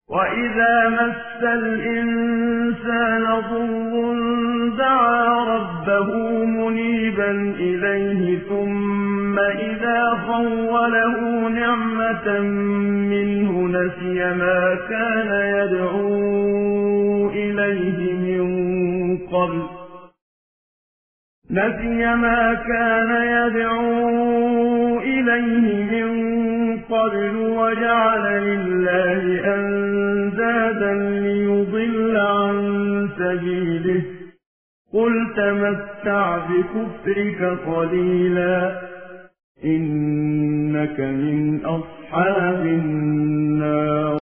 وَإِذَا مَسَّ الْإِنسَانَ ضُرٌّ دَعَا رَبَّهُ مُنِيبًا إِلَيْهِ ثُمَّ إِذَا خَوَّلَهُ نِعْمَةً مِّنْهُ نَسِيَ ما كَانَ يَدْعُو إِلَيْهِ مِن قَبْلُ وَجَعَلَ لِلَّهِ أَندَادًا لِّيُضِلَّ عَن سَبِيلِهِ ۗ قُلْ تَمَتَّعْ بِكُفْرِكَ قَلِيلًا إِنَّكَ مِنْ أَصْحَابِ النَّارِ.